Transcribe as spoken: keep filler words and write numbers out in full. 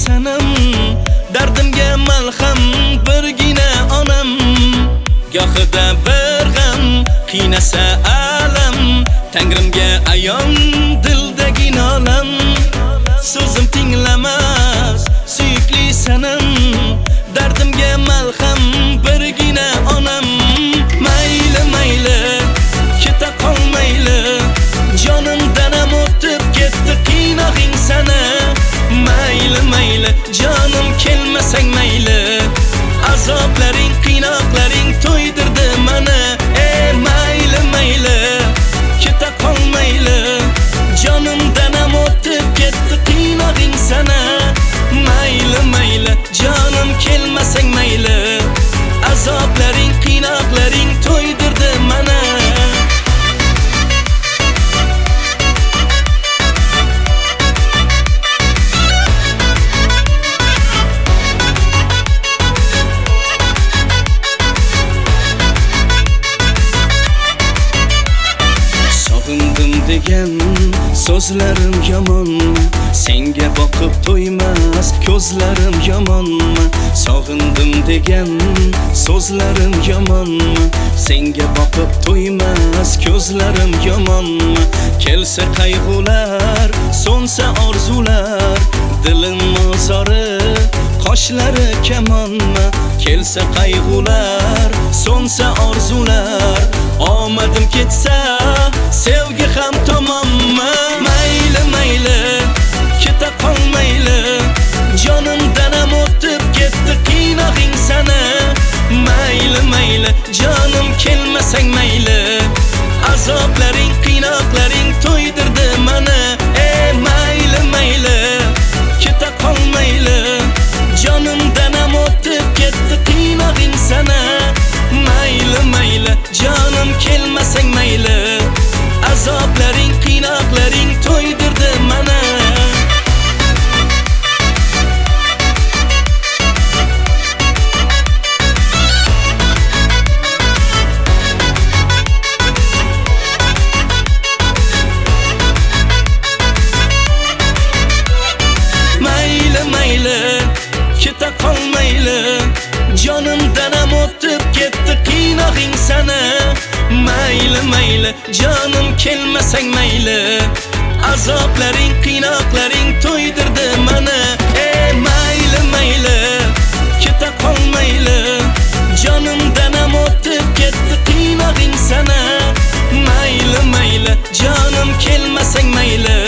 sanam, dardimga malham birgina onam. Gohida bir g'am qiynasa alam, Tangrimga ayon dildagi nolam. So'zim tinglamas suyukli sanam, dardimga malham birgina onam. Mayli mayli keta qolmayli, jonimdan ham o'tib ketdi qiynog'ing sana. Mayli mayli jonim kelmasang mayli, azoblaring qiynoqlaring to'ydirdi mana. E mayli mayli keta qolmayli, jonimdan ham o'tib ketdi qiynog'ing sana. Mayli mayli jonim kelmasang mayli, azoblaring qiynoqlaring to'ydirdi mana. Degan so'zlarim yomon, senga boqib to'ymas ko'zlarim yomon. Sog'indim degan so'zlarim yomon, senga boqib to'ymas ko'zlarim yomon. Kelsa qayg'ular, so'nsa orzular, dilim mozori, qoshlari kamonma. Kelsa qayg'ular, so'nsa orzular, omadim ketsa sevgi ham tomonma. Mayli mayli keta qolmayli, jonimdan ham o'tib ketdi qiynog'ing sana. Mayli mayli jonim kelmasang mayli, azoblaring qiynoqlaring to'ydirdi mana. E mayli mayli keta qolmayli, jonimdan ham o'tib ketdi qiynog'ing sana. Mayli mayli jonim kelmasang mayli, azoblaring qiynoqlaring to'ydirdi mana. Mayli mayli keta qolmayli, jonimdan ham o'tib ketdi qiynog'ing sana. Mayli mayli jonim kelmasang mayli, azoblaring qiynoqlaring to'ydirdi mana. E mayli mayli keta qolmayli, jonimdan ham o'tib ketdi qiynog'ing sana. Mayli mayli jonim kelmasang mayli,